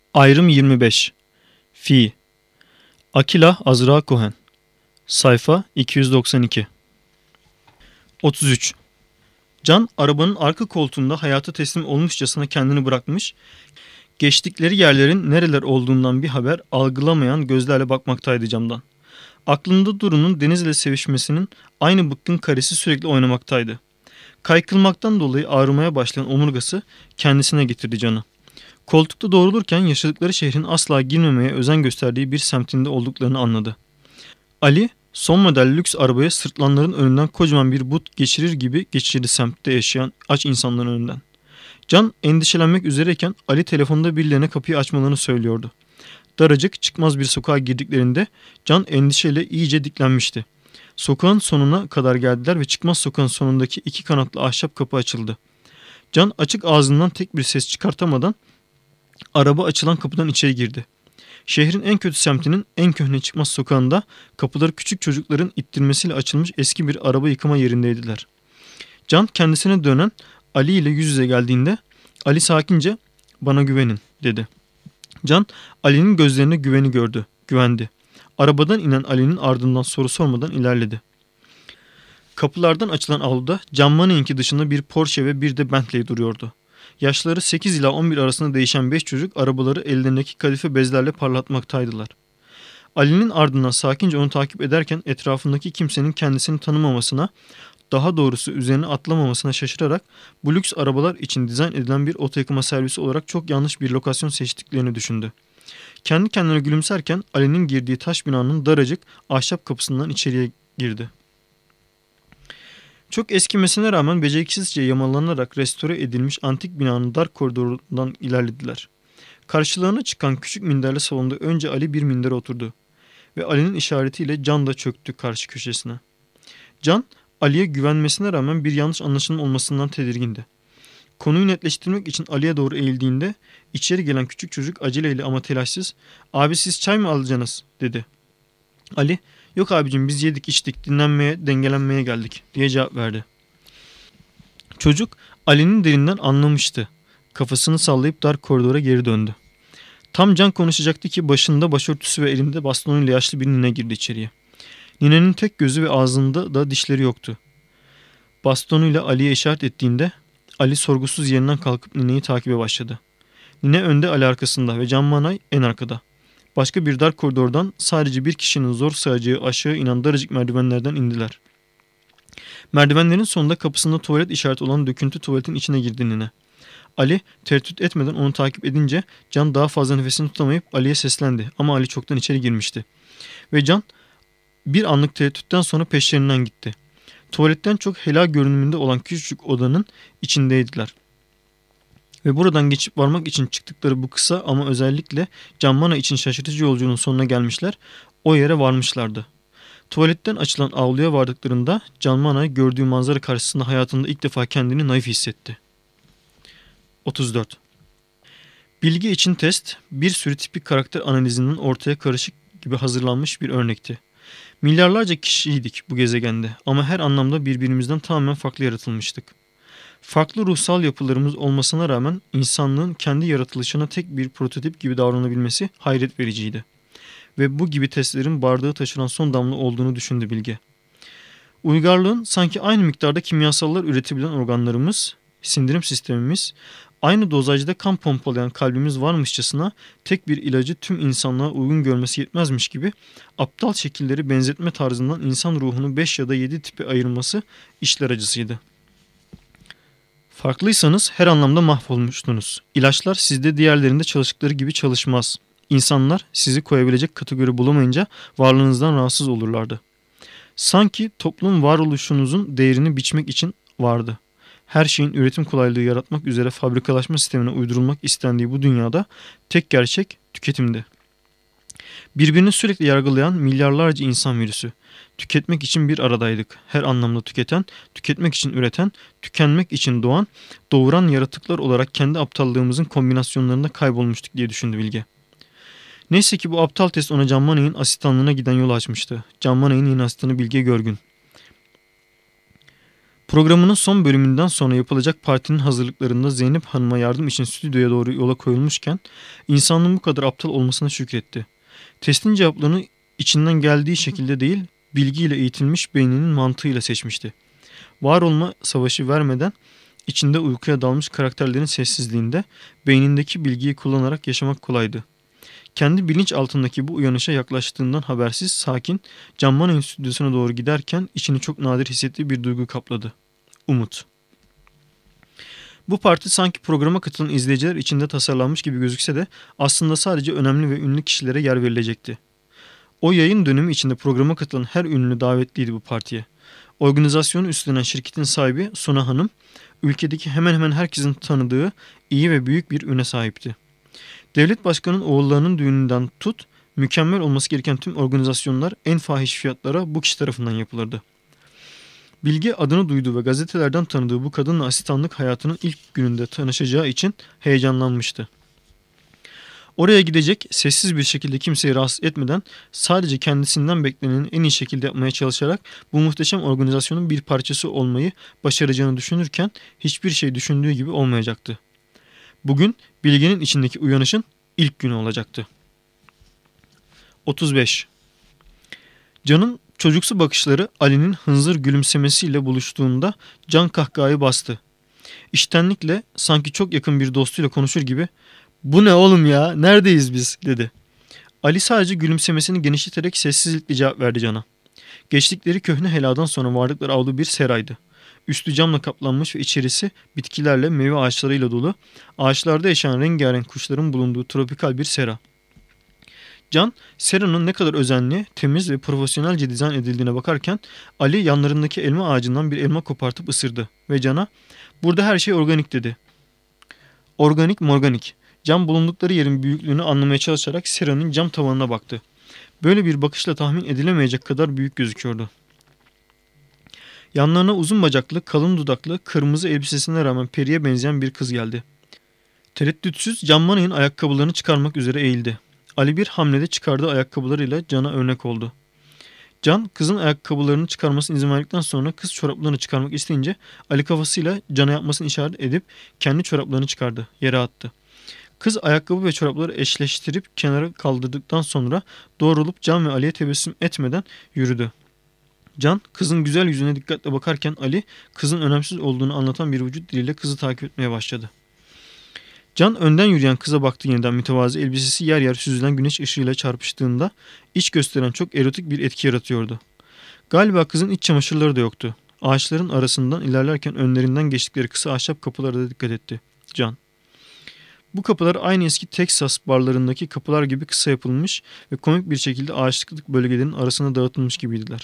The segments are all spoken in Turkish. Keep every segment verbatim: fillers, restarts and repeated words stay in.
Ayrım yirmi beş. Fi. Akila Azra Cohen. Sayfa iki yüz doksan iki. otuz üç. Can arabanın arka koltuğunda hayata teslim olmuşçasına kendini bırakmış, geçtikleri yerlerin nereler olduğundan bir haber algılamayan gözlerle bakmaktaydı camdan. Aklında Duru'nun Deniz'le sevişmesinin aynı bıkkın karesi sürekli oynamaktaydı. Kaykılmaktan dolayı ağrımaya başlayan omurgası kendisine getirdi Can'ı. Koltukta doğrulurken yaşadıkları şehrin asla girmemeye özen gösterdiği bir semtinde olduklarını anladı. Ali, son model lüks arabaya sırtlanların önünden kocaman bir but geçirir gibi geçirdi semtte yaşayan aç insanların önünden. Can endişelenmek üzereyken Ali telefonda birilerine kapıyı açmalarını söylüyordu. Daracık çıkmaz bir sokağa girdiklerinde Can endişeyle iyice diklenmişti. Sokağın sonuna kadar geldiler ve çıkmaz sokağın sonundaki iki kanatlı ahşap kapı açıldı. Can açık ağzından tek bir ses çıkartamadan araba açılan kapıdan içeri girdi. Şehrin en kötü semtinin en köhne çıkmaz sokağında kapıları küçük çocukların ittirmesiyle açılmış eski bir araba yıkama yerindeydiler. Can kendisine dönen Ali ile yüz yüze geldiğinde Ali sakince "Bana güvenin" dedi. Can Ali'nin gözlerine güveni gördü, güvendi. Arabadan inen Ali'nin ardından soru sormadan ilerledi. Kapılardan açılan avluda Can Money'inki dışında bir Porsche ve bir de Bentley duruyordu. Yaşları sekiz ila on bir arasında değişen beş çocuk arabaları ellerindeki kadife bezlerle parlatmaktaydılar. Ali'nin ardından sakince onu takip ederken etrafındaki kimsenin kendisini tanımamasına, daha doğrusu üzerine atlamamasına şaşırarak bu lüks arabalar için dizayn edilen bir oto yıkama servisi olarak çok yanlış bir lokasyon seçtiklerini düşündü. Kendi kendine gülümserken Ali'nin girdiği taş binanın daracık ahşap kapısından içeriye girdi. Çok eskimesine rağmen beceriksizce yamalanarak restore edilmiş antik binanın dar koridorundan ilerlediler. Karşılarına çıkan küçük minderli salonda önce Ali bir mindere oturdu ve Ali'nin işaretiyle Can da çöktü karşı köşesine. Can, Ali'ye güvenmesine rağmen bir yanlış anlaşılma olmasından tedirgindi. Konuyu netleştirmek için Ali'ye doğru eğildiğinde içeri gelen küçük çocuk aceleyle ama telaşsız "Abi siz çay mı alacaksınız?" dedi. Ali, "Yok abicim biz yedik içtik dinlenmeye dengelenmeye geldik" diye cevap verdi. Çocuk Ali'nin dilinden anlamıştı. Kafasını sallayıp dar koridora geri döndü. Tam Can konuşacaktı ki başında başörtüsü ve elinde bastonuyla yaşlı bir nine girdi içeriye. Ninenin tek gözü ve ağzında da dişleri yoktu. Bastonuyla Ali'ye işaret ettiğinde Ali sorgusuz yerinden kalkıp nineyi takibe başladı. Nine önde, Ali arkasında ve Can Manay en arkada. Başka bir dar koridordan sadece bir kişinin zor sığacağı aşağı inen daracık merdivenlerden indiler. Merdivenlerin sonunda kapısında tuvalet işareti olan döküntü tuvaletin içine girdi nine. Ali tereddüt etmeden onu takip edince Can daha fazla nefesini tutamayıp Ali'ye seslendi ama Ali çoktan içeri girmişti. Ve Can bir anlık tereddütten sonra peşlerinden gitti. Tuvaletten çok helal görünümünde olan küçücük odanın içindeydiler. Ve buradan geçip varmak için çıktıkları bu kısa ama özellikle Can Mana için şaşırtıcı yolculuğun sonuna gelmişler, o yere varmışlardı. Tuvaletten açılan avluya vardıklarında Can Mana gördüğü manzara karşısında hayatında ilk defa kendini naif hissetti. otuz dört. Bilgi için test bir sürü tipik karakter analizinin ortaya karışık gibi hazırlanmış bir örnekti. Milyarlarca kişiydik bu gezegende ama her anlamda birbirimizden tamamen farklı yaratılmıştık. Farklı ruhsal yapılarımız olmasına rağmen insanlığın kendi yaratılışına tek bir prototip gibi davranabilmesi hayret vericiydi. Ve bu gibi testlerin bardağı taşıran son damla olduğunu düşündü Bilge. Uygarlığın sanki aynı miktarda kimyasallar üretebilen organlarımız, sindirim sistemimiz, aynı dozajda kan pompalayan kalbimiz varmışçasına tek bir ilacı tüm insanlığa uygun görmesi yetmezmiş gibi aptal şekilleri benzetme tarzından insan ruhunu beş ya da yedi tipe ayırması işler acısıydı. Farklıysanız her anlamda mahvolmuştunuz. İlaçlar sizde diğerlerinde çalıştıkları gibi çalışmaz. İnsanlar sizi koyabilecek kategori bulamayınca varlığınızdan rahatsız olurlardı. Sanki toplum varoluşunuzun değerini biçmek için vardı. Her şeyin üretim kolaylığı yaratmak üzere fabrikalaşma sistemine uydurulmak istendiği bu dünyada tek gerçek tüketimdi. Birbirini sürekli yargılayan milyarlarca insan virüsü. Tüketmek için bir aradaydık. Her anlamda tüketen, tüketmek için üreten, tükenmek için doğan, doğuran yaratıklar olarak kendi aptallığımızın kombinasyonlarında kaybolmuştuk diye düşündü Bilge. Neyse ki bu aptal test ona Can Manay'ın asistanlığına giden yolu açmıştı. Can Manay'ın yeni asistanı Bilge Görgün. Programının son bölümünden sonra yapılacak partinin hazırlıklarında Zeynep Hanım'a yardım için stüdyoya doğru yola koyulmuşken insanlığın bu kadar aptal olmasına şükretti. Testin cevaplarını içinden geldiği şekilde değil, bilgiyle eğitilmiş beyninin mantığıyla seçmişti. Var olma savaşı vermeden içinde uykuya dalmış karakterlerin sessizliğinde beynindeki bilgiyi kullanarak yaşamak kolaydı. Kendi bilinç altındaki bu uyanışa yaklaştığından habersiz, sakin, Can Monet'in stüdyosuna doğru giderken içini çok nadir hissettiği bir duygu kapladı. Umut. Bu parti sanki programa katılan izleyiciler içinde tasarlanmış gibi gözükse de aslında sadece önemli ve ünlü kişilere yer verilecekti. O yayın dönemi içinde programa katılan her ünlü davetliydi bu partiye. Organizasyonu üstlenen şirketin sahibi Suna Hanım, ülkedeki hemen hemen herkesin tanıdığı iyi ve büyük bir üne sahipti. Devlet başkanının oğullarının düğününden tut, mükemmel olması gereken tüm organizasyonlar en fahiş fiyatlara bu kişi tarafından yapılırdı. Bilge adını duyduğu ve gazetelerden tanıdığı bu kadınla asistanlık hayatının ilk gününde tanışacağı için heyecanlanmıştı. Oraya gidecek, sessiz bir şekilde kimseyi rahatsız etmeden sadece kendisinden beklenenin en iyi şekilde yapmaya çalışarak bu muhteşem organizasyonun bir parçası olmayı başaracağını düşünürken hiçbir şey düşündüğü gibi olmayacaktı. Bugün Bilge'nin içindeki uyanışın ilk günü olacaktı. otuz beş. Can'ın çocuksu bakışları Ali'nin hınzır gülümsemesiyle buluştuğunda Can kahkahayı bastı. İştenlikle sanki çok yakın bir dostuyla konuşur gibi "Bu ne oğlum ya, neredeyiz biz?" dedi. Ali sadece gülümsemesini genişleterek sessizlikle cevap verdi Can'a. Geçtikleri köhne heladan sonra vardıkları avlu bir seraydı. Üstü camla kaplanmış ve içerisi bitkilerle, meyve ağaçlarıyla dolu, ağaçlarda yaşayan rengarenk kuşların bulunduğu tropikal bir sera. Can, seranın ne kadar özenli, temiz ve profesyonelce dizayn edildiğine bakarken Ali yanlarındaki elma ağacından bir elma kopartıp ısırdı ve Can'a "Burada her şey organik" dedi. Organik morganik. Can bulundukları yerin büyüklüğünü anlamaya çalışarak seranın cam tavanına baktı. Böyle bir bakışla tahmin edilemeyecek kadar büyük gözüküyordu. Yanlarına uzun bacaklı, kalın dudaklı, kırmızı elbisesine rağmen periye benzeyen bir kız geldi. Tereddütsüz Can Monet'in ayakkabılarını çıkarmak üzere eğildi. Ali bir hamlede çıkardığı ayakkabılarıyla Can'a örnek oldu. Can, kızın ayakkabılarını çıkarmasına izin verdikten sonra kız çoraplarını çıkarmak isteyince Ali kafasıyla Can'a yapmasını işaret edip kendi çoraplarını çıkardı, yere attı. Kız ayakkabı ve çorapları eşleştirip kenara kaldırdıktan sonra doğrulup Can ve Ali'ye tebessüm etmeden yürüdü. Can, kızın güzel yüzüne dikkatle bakarken Ali, kızın önemsiz olduğunu anlatan bir vücut diliyle kızı takip etmeye başladı. Can önden yürüyen kıza baktı yeniden mütevazı elbisesi yer yer süzülen güneş ışığıyla çarpıştığında iç gösteren çok erotik bir etki yaratıyordu. Galiba kızın iç çamaşırları da yoktu. Ağaçların arasından ilerlerken önlerinden geçtikleri kısa ahşap kapılara da dikkat etti Can. Bu kapılar aynı eski Texas barlarındaki kapılar gibi kısa yapılmış ve komik bir şekilde ağaçlık bölgelerin arasına dağıtılmış gibiydiler.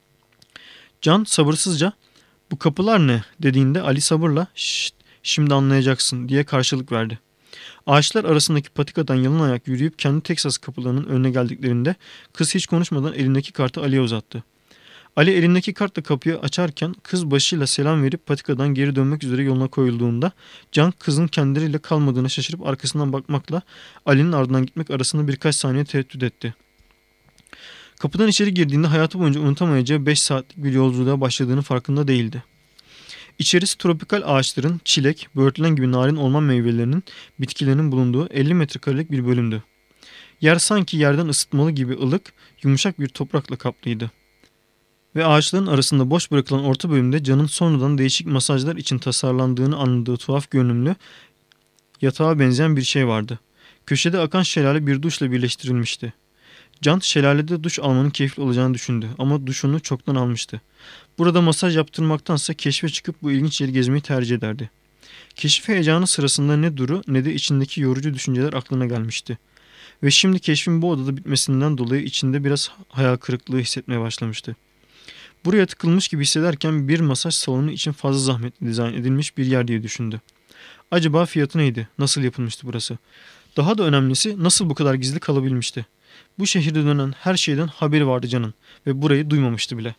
Can sabırsızca "Bu kapılar ne?" dediğinde Ali sabırla "Şşt, şimdi anlayacaksın" diye karşılık verdi. Ağaçlar arasındaki patikadan yalın ayak yürüyüp kendi Texas kapılarının önüne geldiklerinde kız hiç konuşmadan elindeki kartı Ali'ye uzattı. Ali elindeki kartla kapıyı açarken kız başıyla selam verip patikadan geri dönmek üzere yoluna koyulduğunda Can kızın kendileriyle kalmadığına şaşırıp arkasından bakmakla Ali'nin ardından gitmek arasında birkaç saniye tereddüt etti. Kapıdan içeri girdiğinde hayatı boyunca unutamayacağı beş saatlik bir yolculuğa başladığını farkında değildi. İçerisi tropikal ağaçların, çilek, böğürtlen gibi narin orman meyvelerinin, bitkilerinin bulunduğu elli metrekarelik bir bölümdü. Yer sanki yerden ısıtmalı gibi ılık, yumuşak bir toprakla kaplıydı. Ve ağaçların arasında boş bırakılan orta bölümde Can'ın sonradan değişik masajlar için tasarlandığını anladığı tuhaf görünümlü, yatağa benzeyen bir şey vardı. Köşede akan şelale bir duşla birleştirilmişti. Can şelalede duş almanın keyifli olacağını düşündü ama duşunu çoktan almıştı. Burada masaj yaptırmaktansa keşfe çıkıp bu ilginç yeri gezmeyi tercih ederdi. Keşif heyecanı sırasında ne Duru ne de içindeki yorucu düşünceler aklına gelmişti. Ve şimdi keşfin bu odada bitmesinden dolayı içinde biraz hayal kırıklığı hissetmeye başlamıştı. Buraya tıkılmış gibi hissederken bir masaj salonu için fazla zahmetli dizayn edilmiş bir yer diye düşündü. Acaba fiyatı neydi? Nasıl yapılmıştı burası? Daha da önemlisi nasıl bu kadar gizli kalabilmişti? Bu şehirde dönen her şeyden haberi vardı Can'ın ve burayı duymamıştı bile.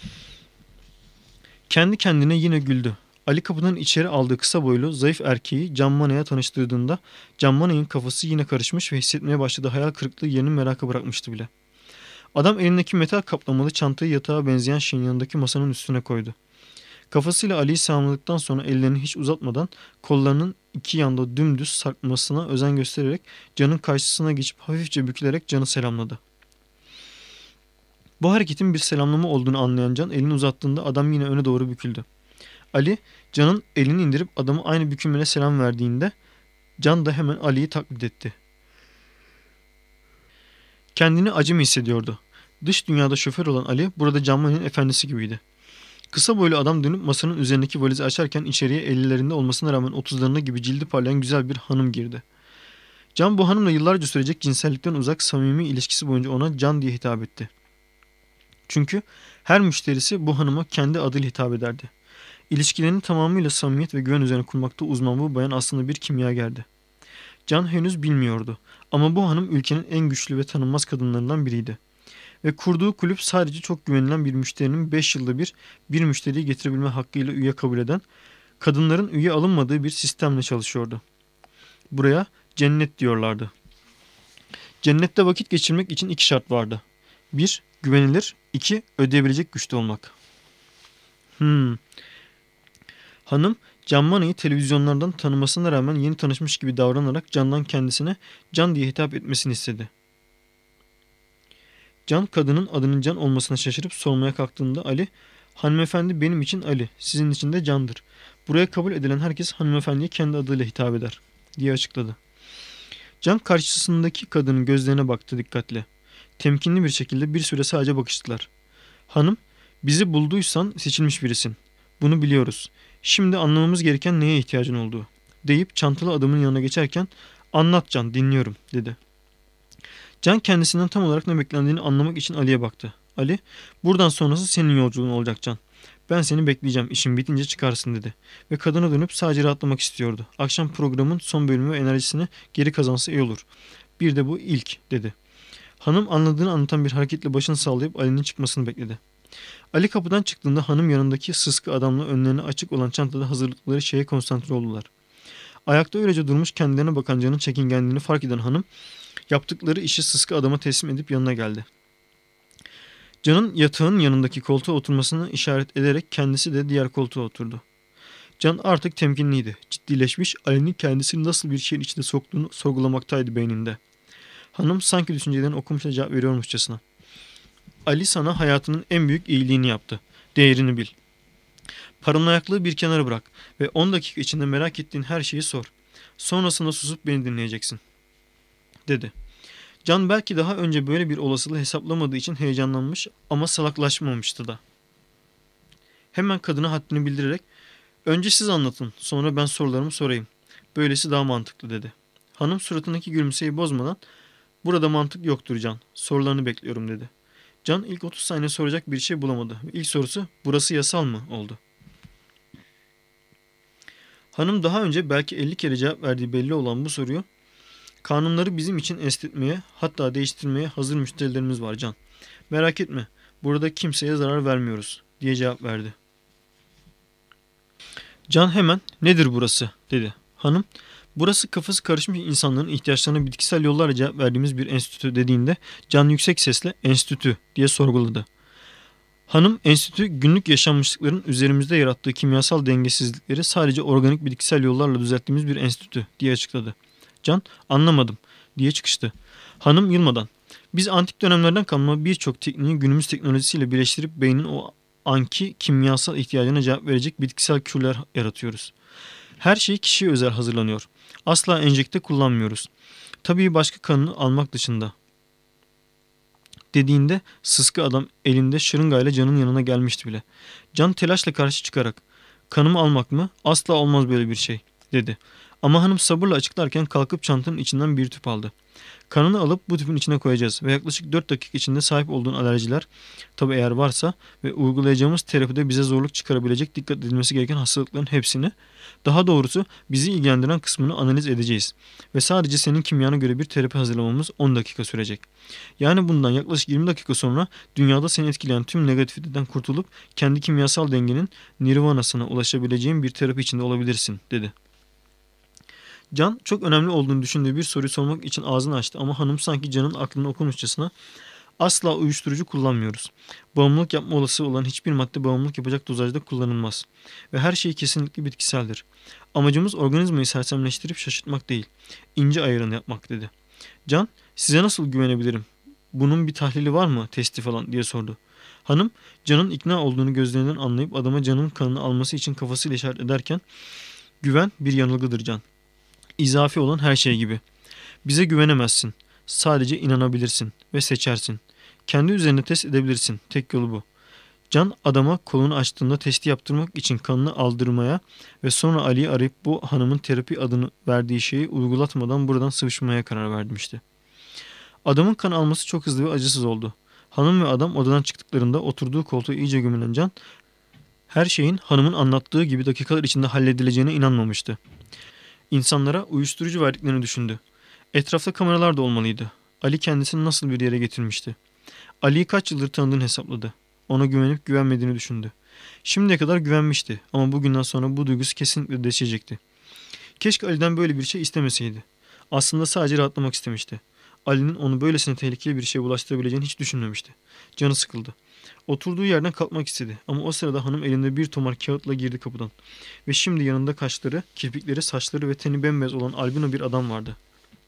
Kendi kendine yine güldü. Ali kapıdan içeri aldığı kısa boylu, zayıf erkeği Can Monet'e tanıştırdığında Can Monet'in kafası yine karışmış ve hissetmeye başladığı hayal kırıklığı yerini meraka bırakmıştı bile. Adam elindeki metal kaplamalı çantayı yatağa benzeyen şeyin yanındaki masanın üstüne koydu. Kafasıyla Ali'yi selamladıktan sonra ellerini hiç uzatmadan kollarının iki yanda dümdüz sarkmasına özen göstererek Can'ın karşısına geçip hafifçe bükülerek Can'ı selamladı. Bu hareketin bir selamlama olduğunu anlayan Can elini uzattığında adam yine öne doğru büküldü. Ali, Can'ın elini indirip adamı aynı bükülmeyle selam verdiğinde Can da hemen Ali'yi taklit etti. Kendini acı mı hissediyordu? Dış dünyada şoför olan Ali burada Canmani'nin efendisi gibiydi. Kısa boylu adam dönüp masanın üzerindeki valizi açarken içeriye ellilerinde olmasına rağmen otuzlarında gibi cildi parlayan güzel bir hanım girdi. Can bu hanımla yıllarca sürecek cinsellikten uzak samimi ilişkisi boyunca ona Can diye hitap etti. Çünkü her müşterisi bu hanıma kendi adıyla hitap ederdi. İlişkilerini tamamıyla samimiyet ve güven üzerine kurmakta uzman bu bayan aslında bir kimyagerdi. Can henüz bilmiyordu ama bu hanım ülkenin en güçlü ve tanınmaz kadınlarından biriydi. Ve kurduğu kulüp sadece çok güvenilen bir müşterinin beş yılda bir bir müşteriyi getirebilme hakkıyla üye kabul eden, kadınların üye alınmadığı bir sistemle çalışıyordu. Buraya cennet diyorlardı. Cennette vakit geçirmek için iki şart vardı. Bir, güvenilir. İki, ödeyebilecek güçte olmak. Hmm. Hanım, Can Mana'yı televizyonlardan tanımasına rağmen yeni tanışmış gibi davranarak Can'dan kendisine Can diye hitap etmesini istedi. Can kadının adının Can olmasına şaşırıp sormaya kalktığında Ali, hanımefendi benim için Ali, sizin için de Can'dır. Buraya kabul edilen herkes hanımefendiye kendi adıyla hitap eder diye açıkladı. Can karşısındaki kadının gözlerine baktı dikkatle. Temkinli bir şekilde bir süre sadece bakıştılar. Hanım, bizi bulduysan seçilmiş birisin. Bunu biliyoruz. Şimdi anlamamız gereken neye ihtiyacın olduğu deyip çantalı adamın yanına geçerken anlat Can dinliyorum dedi. Can kendisinden tam olarak ne beklendiğini anlamak için Ali'ye baktı. Ali, buradan sonrası senin yolculuğun olacak Can. Ben seni bekleyeceğim, işin bitince çıkarsın dedi. Ve kadına dönüp sadece rahatlamak istiyordu. Akşam programın son bölümü ve enerjisini geri kazansa iyi olur. Bir de bu ilk dedi. Hanım anladığını anlatan bir hareketle başını sallayıp Ali'nin çıkmasını bekledi. Ali kapıdan çıktığında hanım yanındaki sıskı adamla önlerine açık olan çantada hazırlıkları şeye konsantre oldular. Ayakta öylece durmuş kendilerine bakan Can'ın çekingenliğini fark eden hanım yaptıkları işi sıskı adama teslim edip yanına geldi. Can'ın yatağın yanındaki koltuğa oturmasını işaret ederek kendisi de diğer koltuğa oturdu. Can artık temkinliydi. Ciddileşmiş, Ali'nin kendisini nasıl bir şeyin içinde soktuğunu sorgulamaktaydı beyninde. Hanım sanki düşüncelerini okumuş ve cevap veriyormuşçasına. Ali sana hayatının en büyük iyiliğini yaptı. Değerini bil. Paranoyaklığı bir kenara bırak ve on dakika içinde merak ettiğin her şeyi sor. Sonrasında susup beni dinleyeceksin, dedi. Can belki daha önce böyle bir olasılığı hesaplamadığı için heyecanlanmış ama salaklaşmamıştı da. Hemen kadına haddini bildirerek önce siz anlatın, sonra ben sorularımı sorayım. Böylesi daha mantıklı, dedi. Hanım suratındaki gülümseyi bozmadan burada mantık yoktur Can, sorularını bekliyorum, dedi. Can ilk otuz saniye soracak bir şey bulamadı. İlk sorusu burası yasal mı oldu. Hanım daha önce belki elli kere cevap verdiği belli olan bu soruyu kanunları bizim için esnetmeye hatta değiştirmeye hazır müşterilerimiz var Can. Merak etme, burada kimseye zarar vermiyoruz diye cevap verdi. Can hemen nedir burası dedi. Hanım burası kafası karışmış insanların ihtiyaçlarına bitkisel yollarla cevap verdiğimiz bir enstitü dediğinde Can yüksek sesle enstitü diye sorguladı. Hanım enstitü günlük yaşanmışlıkların üzerimizde yarattığı kimyasal dengesizlikleri sadece organik bitkisel yollarla düzelttiğimiz bir enstitü diye açıkladı. Can anlamadım diye çıkıştı. Hanım yılmadan biz antik dönemlerden kalma birçok tekniği günümüz teknolojisiyle birleştirip beynin o anki kimyasal ihtiyacına cevap verecek bitkisel kürler yaratıyoruz. Her şey kişiye özel hazırlanıyor. Asla enjekte kullanmıyoruz. Tabii başka kanını almak dışında. Dediğinde sıskı adam elinde şırıngayla Can'ın yanına gelmişti bile. Can telaşla karşı çıkarak kanımı almak mı? Asla olmaz böyle bir şey, dedi. Ama hanım sabırla açıklarken kalkıp çantanın içinden bir tüp aldı. Kanını alıp bu tüpün içine koyacağız ve yaklaşık dört dakika içinde sahip olduğun alerjiler, tabi eğer varsa ve uygulayacağımız terapide bize zorluk çıkarabilecek dikkat edilmesi gereken hastalıkların hepsini, daha doğrusu bizi ilgilendiren kısmını analiz edeceğiz. Ve sadece senin kimyana göre bir terapi hazırlamamız on dakika sürecek. Yani bundan yaklaşık yirmi dakika sonra dünyada seni etkileyen tüm negatifiteden kurtulup kendi kimyasal dengenin nirvanasına ulaşabileceğin bir terapi içinde olabilirsin, dedi. Can çok önemli olduğunu düşündüğü bir soruyu sormak için ağzını açtı ama hanım sanki Can'ın aklını okumuşçasına Asla uyuşturucu kullanmıyoruz. Bağımlılık yapma olası olan hiçbir madde bağımlılık yapacak dozajda kullanılmaz. Ve her şey kesinlikle bitkiseldir. Amacımız organizmayı sersemleştirip şaşırtmak değil, ince ayarını yapmak dedi. Can, size nasıl güvenebilirim? Bunun bir tahlili var mı, testi falan diye sordu. Hanım, Can'ın ikna olduğunu gözlerinden anlayıp adama Can'ın kanını alması için kafasıyla işaret ederken, güven bir yanılgıdır Can. İzafi olan her şey gibi. Bize güvenemezsin. Sadece inanabilirsin ve seçersin. Kendi üzerine test edebilirsin. Tek yolu bu. Can adama kolunu açtığında testi yaptırmak için kanını aldırmaya ve sonra Ali'yi arayıp bu hanımın terapi adını verdiği şeyi uygulatmadan buradan sıvışmaya karar vermişti. Adamın kan alması çok hızlı ve acısız oldu. Hanım ve adam odadan çıktıklarında oturduğu koltuğa iyice gömülen Can, her şeyin hanımın anlattığı gibi dakikalar içinde halledileceğine inanmamıştı. İnsanlara uyuşturucu verdiklerini düşündü. Etrafta kameralar da olmalıydı. Ali kendisini nasıl bir yere getirmişti. Ali'yi kaç yıldır tanıdığını hesapladı. Ona güvenip güvenmediğini düşündü. Şimdiye kadar güvenmişti ama bugünden sonra bu duygusu kesinlikle değişecekti. Keşke Ali'den böyle bir şey istemeseydi. Aslında sadece rahatlamak istemişti. Ali'nin onu böylesine tehlikeli bir şeye bulaştırabileceğini hiç düşünmemişti. Canı sıkıldı. Oturduğu yerden kalkmak istedi ama o sırada hanım elinde bir tomar kağıtla girdi kapıdan. Ve şimdi yanında kaşları, kirpikleri, saçları ve teni bembeyaz olan albino bir adam vardı.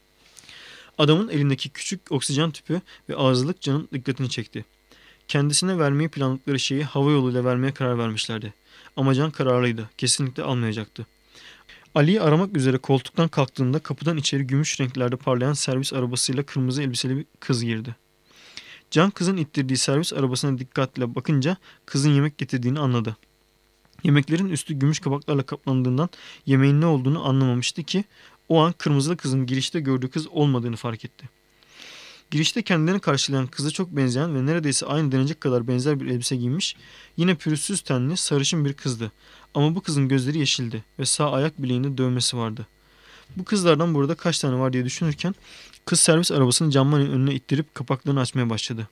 Adamın elindeki küçük oksijen tüpü ve ağızlık Can'ın dikkatini çekti. Kendisine vermeyi planladıkları şeyi hava yoluyla vermeye karar vermişlerdi. Ama Can kararlıydı. Kesinlikle almayacaktı. Ali'yi aramak üzere koltuktan kalktığında kapıdan içeri gümüş renklerde parlayan servis arabasıyla kırmızı elbiseli bir kız girdi. Can kızın ittirdiği servis arabasına dikkatle bakınca kızın yemek getirdiğini anladı. Yemeklerin üstü gümüş kabaklarla kaplandığından yemeğin ne olduğunu anlamamıştı ki o an kırmızılı kızın girişte gördüğü kız olmadığını fark etti. Girişte kendilerini karşılayan kıza çok benzeyen ve neredeyse aynı denecek kadar benzer bir elbise giymiş, yine pürüzsüz tenli, sarışın bir kızdı. Ama bu kızın gözleri yeşildi ve sağ ayak bileğinde dövmesi vardı. Bu kızlardan burada kaç tane var diye düşünürken kız servis arabasını camların önüne ittirip kapaklarını açmaya başladı.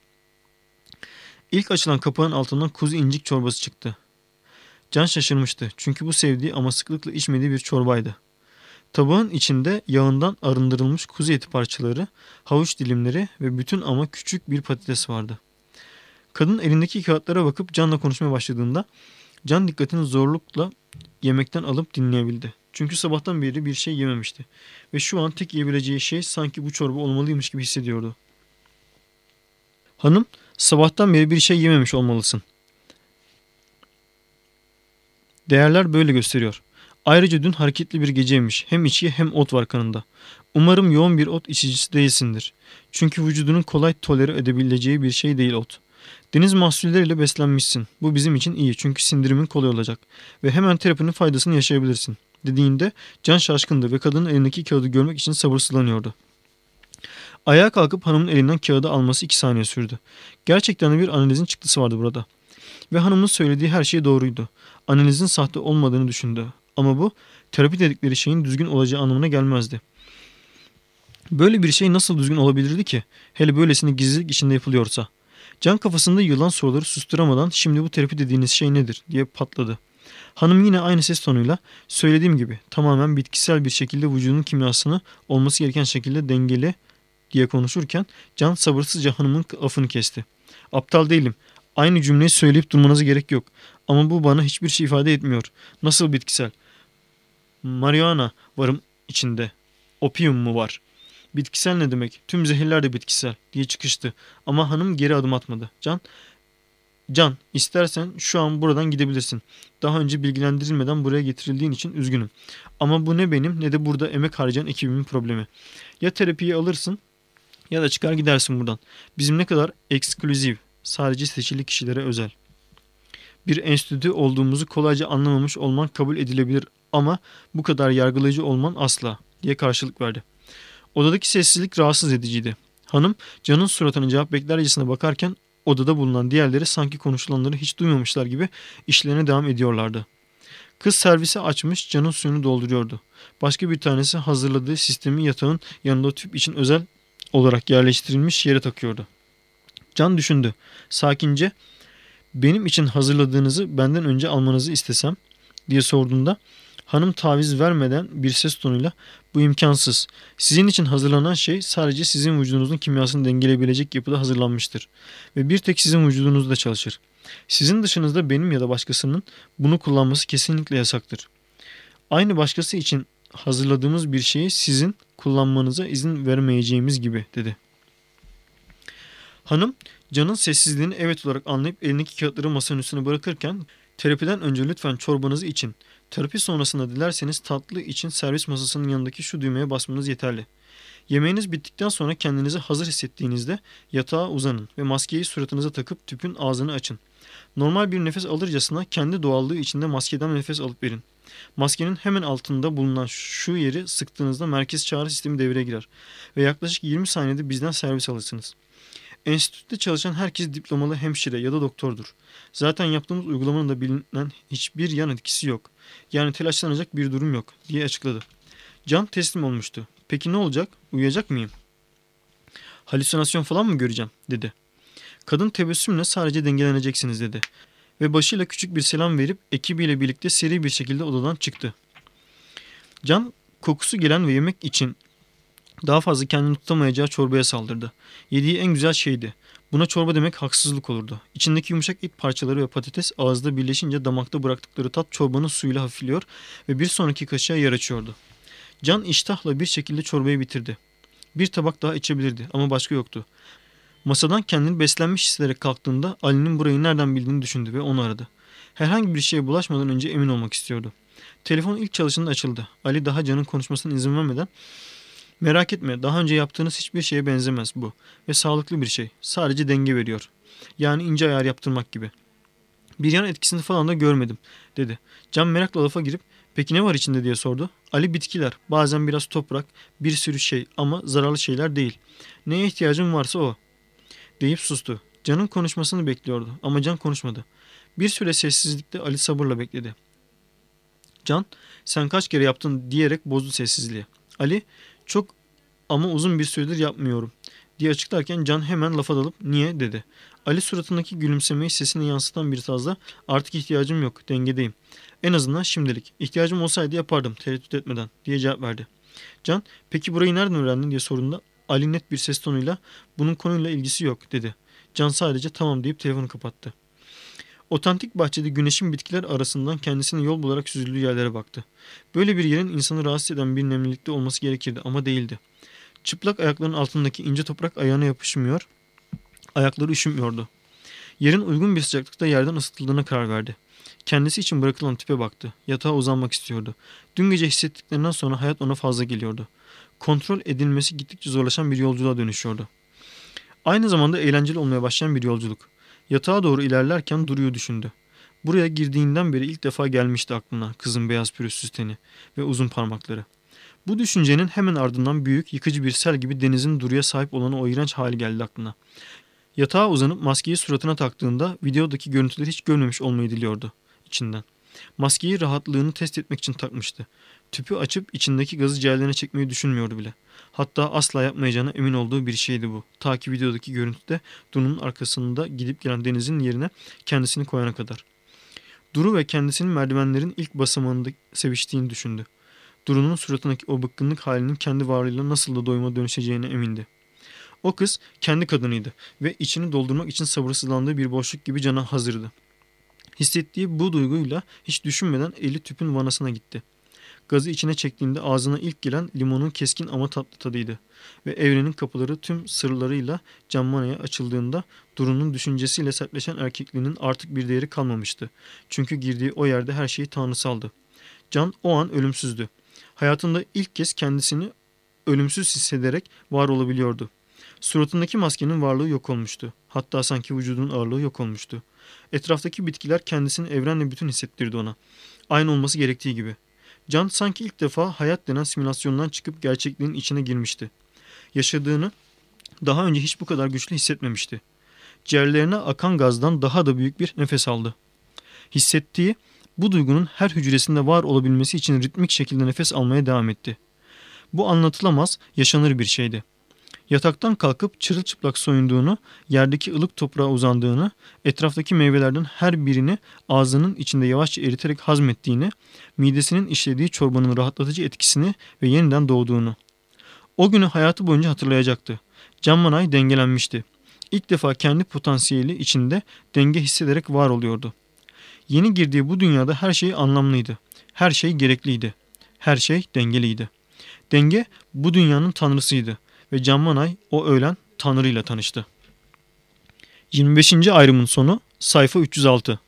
İlk açılan kapağın altından kuzu incik çorbası çıktı. Can şaşırmıştı çünkü bu sevdiği ama sıklıkla içmediği bir çorbaydı. Tabağın içinde yağından arındırılmış kuzu eti parçaları, havuç dilimleri ve bütün ama küçük bir patates vardı. Kadın elindeki kağıtlara bakıp Can'la konuşmaya başladığında Can dikkatini zorlukla yemekten alıp dinleyebildi. Çünkü sabahtan beri bir şey yememişti ve şu an tek yiyebileceği şey sanki bu çorba olmalıymış gibi hissediyordu. Hanım, sabahtan beri bir şey yememiş olmalısın. Değerler böyle gösteriyor. Ayrıca dün hareketli bir geceymiş. Hem içki hem ot var kanında. Umarım yoğun bir ot içicisi değilsindir. Çünkü vücudunun kolay tolere edebileceği bir şey değil ot. Deniz mahsulleriyle beslenmişsin. Bu bizim için iyi çünkü sindirimin kolay olacak. Ve hemen terapinin faydasını yaşayabilirsin. Dediğinde Can şaşkındı ve kadının elindeki kağıdı görmek için sabırsızlanıyordu. Ayağa kalkıp hanımın elinden kağıdı alması iki saniye sürdü. Gerçekten de bir analizin çıktısı vardı burada. Ve hanımın söylediği her şey doğruydu. Analizin sahte olmadığını düşündü. Ama bu terapi dedikleri şeyin düzgün olacağı anlamına gelmezdi. Böyle bir şey nasıl düzgün olabilirdi ki? Hele böylesine gizlilik içinde yapılıyorsa. Can kafasında yılan soruları susturamadan şimdi bu terapi dediğiniz şey nedir diye patladı. Hanım yine aynı ses tonuyla söylediğim gibi tamamen bitkisel bir şekilde vücudun kimyasını olması gereken şekilde dengeli diye konuşurken Can sabırsızca hanımın lafını kesti. Aptal değilim. Aynı cümleyi söyleyip durmanıza gerek yok. Ama bu bana hiçbir şey ifade etmiyor. Nasıl bitkisel? Marihuana varım içinde. Opium mu var? Bitkisel ne demek? Tüm zehirler de bitkisel diye çıkıştı. Ama hanım geri adım atmadı. Can, Can istersen şu an buradan gidebilirsin. Daha önce bilgilendirilmeden buraya getirildiğin için üzgünüm. Ama bu ne benim ne de burada emek harcayan ekibimin problemi. Ya terapiyi alırsın ya da çıkar gidersin buradan. Bizim ne kadar ekskluzif, sadece seçili kişilere özel bir enstitü olduğumuzu kolayca anlamamış olman kabul edilebilir ama bu kadar yargılayıcı olman asla diye karşılık verdi. Odadaki sessizlik rahatsız ediciydi. Hanım Can'ın suratına cevap beklercesine bakarken odada bulunan diğerleri sanki konuşulanları hiç duymamışlar gibi işlerine devam ediyorlardı. Kız servisi açmış Can'ın suyunu dolduruyordu. Başka bir tanesi hazırladığı sistemi yatağın yanında tüp için özel olarak yerleştirilmiş yere takıyordu. Can düşündü. Sakince benim için hazırladığınızı benden önce almanızı istesem diye sorduğunda Hanım taviz vermeden bir ses tonuyla bu imkansız. Sizin için hazırlanan şey sadece sizin vücudunuzun kimyasını dengeleyebilecek yapıda hazırlanmıştır. Ve bir tek sizin vücudunuzda çalışır. Sizin dışınızda benim ya da başkasının bunu kullanması kesinlikle yasaktır. Aynı başkası için hazırladığımız bir şeyi sizin kullanmanıza izin vermeyeceğimiz gibi dedi. Hanım Can'ın sessizliğini evet olarak anlayıp elindeki kağıtları masanın üstüne bırakırken terapiden önce lütfen çorbanızı için. Terapi sonrasında dilerseniz tatlı için servis masasının yanındaki şu düğmeye basmanız yeterli. Yemeğiniz bittikten sonra kendinizi hazır hissettiğinizde yatağa uzanın ve maskeyi suratınıza takıp tüpün ağzını açın. Normal bir nefes alırcasına kendi doğallığı içinde maskeden nefes alıp verin. Maskenin hemen altında bulunan şu yeri sıktığınızda merkez çağrı sistemi devreye girer ve yaklaşık yirmi saniyede bizden servis alırsınız. Enstitüde çalışan herkes diplomalı hemşire ya da doktordur. Zaten yaptığımız uygulamanın da bilinen hiçbir yan etkisi yok. Yani telaşlanacak bir durum yok diye açıkladı. Can teslim olmuştu. Peki ne olacak? Uyuyacak mıyım? Halüsinasyon falan mı göreceğim dedi. Kadın tebessümle sadece dengeleneceksiniz dedi. Ve başıyla küçük bir selam verip ekibiyle birlikte seri bir şekilde odadan çıktı. Can kokusu gelen ve yemek için daha fazla kendini tutamayacağı çorbaya saldırdı. Yediği en güzel şeydi. Buna çorba demek haksızlık olurdu. İçindeki yumuşak et parçaları ve patates ağızda birleşince damakta bıraktıkları tat çorbanın suyuyla hafifliyor ve bir sonraki kaşığa yer açıyordu. Can iştahla bir şekilde çorbayı bitirdi. Bir tabak daha içebilirdi ama başka yoktu. Masadan kendini beslenmiş hissederek kalktığında Ali'nin burayı nereden bildiğini düşündü ve onu aradı. Herhangi bir şeye bulaşmadan önce emin olmak istiyordu. Telefon ilk çalışında açıldı. Ali daha Can'ın konuşmasına izin vermeden "Merak etme, daha önce yaptığınız hiçbir şeye benzemez bu ve sağlıklı bir şey. Sadece denge veriyor. Yani ince ayar yaptırmak gibi. Bir yan etkisini falan da görmedim," dedi. Can merakla lafa girip "Peki ne var içinde?" diye sordu. Ali "Bitkiler, bazen biraz toprak, bir sürü şey ama zararlı şeyler değil. Neye ihtiyacın varsa o," deyip sustu. Can'ın konuşmasını bekliyordu ama Can konuşmadı. Bir süre sessizlikte Ali sabırla bekledi. Can, "Sen kaç kere yaptın?" diyerek bozdu sessizliği. Ali, "Çok ama uzun bir süredir yapmıyorum," diye açıklarken Can hemen lafa dalıp "Niye?" dedi. Ali suratındaki gülümsemeyi sesine yansıtan bir tarzda "Artık ihtiyacım yok, dengedeyim. En azından şimdilik. İhtiyacım olsaydı yapardım tereddüt etmeden," diye cevap verdi. Can, "Peki burayı nereden öğrendin?" diye sorduğunda Ali net bir ses tonuyla "Bunun konuyla ilgisi yok," dedi. Can sadece "Tamam," deyip telefonu kapattı. Otantik bahçede güneşin bitkiler arasından kendisine yol bularak süzüldüğü yerlere baktı. Böyle bir yerin insanı rahatsız eden bir nemlilikte olması gerekirdi ama değildi. Çıplak ayaklarının altındaki ince toprak ayağına yapışmıyor, ayakları üşümüyordu. Yerin uygun bir sıcaklıkta yerden ısıtıldığına karar verdi. Kendisi için bırakılan tüpe baktı. Yatağa uzanmak istiyordu. Dün gece hissettiklerinden sonra hayat ona fazla geliyordu. Kontrol edilmesi gittikçe zorlaşan bir yolculuğa dönüşüyordu. Aynı zamanda eğlenceli olmaya başlayan bir yolculuk. Yatağa doğru ilerlerken Duru'yu düşündü. Buraya girdiğinden beri ilk defa gelmişti aklına kızın beyaz pürüzsüz teni ve uzun parmakları. Bu düşüncenin hemen ardından büyük, yıkıcı bir sel gibi denizin Duru'ya sahip olan o iğrenç hali geldi aklına. Yatağa uzanıp maskeyi suratına taktığında videodaki görüntüleri hiç görmemiş olmayı diliyordu içinden. Maskeyi rahatlığını test etmek için takmıştı. Tüpü açıp içindeki gazı ciğerlerine çekmeyi düşünmüyordu bile. Hatta asla yapmayacağına emin olduğu bir şeydi bu. Ta ki videodaki görüntüde Duru'nun arkasında gidip gelen Deniz'in yerine kendisini koyana kadar. Duru ve kendisinin merdivenlerin ilk basamağında seviştiğini düşündü. Duru'nun suratındaki o bıkkınlık halinin kendi varlığıyla nasıl da doyuma dönüşeceğine emindi. O kız kendi kadınıydı ve içini doldurmak için sabırsızlandığı bir boşluk gibi Can'a hazırdı. Hissettiği bu duyguyla hiç düşünmeden eli tüpün vanasına gitti. Gazı içine çektiğinde ağzına ilk gelen limonun keskin ama tatlı tadıydı. Ve evrenin kapıları tüm sırlarıyla Canmana'ya açıldığında Duru'nun düşüncesiyle sertleşen erkekliğinin artık bir değeri kalmamıştı. Çünkü girdiği o yerde her şey tanrısaldı. Can o an ölümsüzdü. Hayatında ilk kez kendisini ölümsüz hissederek var olabiliyordu. Suratındaki maskenin varlığı yok olmuştu. Hatta sanki vücudunun ağırlığı yok olmuştu. Etraftaki bitkiler kendisini evrenle bütün hissettirdi ona. Aynı olması gerektiği gibi. Can sanki ilk defa hayat denen simülasyondan çıkıp gerçekliğin içine girmişti. Yaşadığını daha önce hiç bu kadar güçlü hissetmemişti. Ciğerlerine akan gazdan daha da büyük bir nefes aldı. Hissettiği bu duygunun her hücresinde var olabilmesi için ritmik şekilde nefes almaya devam etti. Bu anlatılamaz, yaşanır bir şeydi. Yataktan kalkıp çırılçıplak soyunduğunu, yerdeki ılık toprağa uzandığını, etraftaki meyvelerden her birini ağzının içinde yavaşça eriterek hazmettiğini, midesinin işlediği çorbanın rahatlatıcı etkisini ve yeniden doğduğunu. O günü hayatı boyunca hatırlayacaktı. Can Manay dengelenmişti. İlk defa kendi potansiyeli içinde denge hissederek var oluyordu. Yeni girdiği bu dünyada her şey anlamlıydı. Her şey gerekliydi. Her şey dengeliydi. Denge bu dünyanın tanrısıydı ve Can Manay o öğlen Tanrı ile tanıştı. yirmi beşinci ayrımın sonu sayfa üç yüz altı.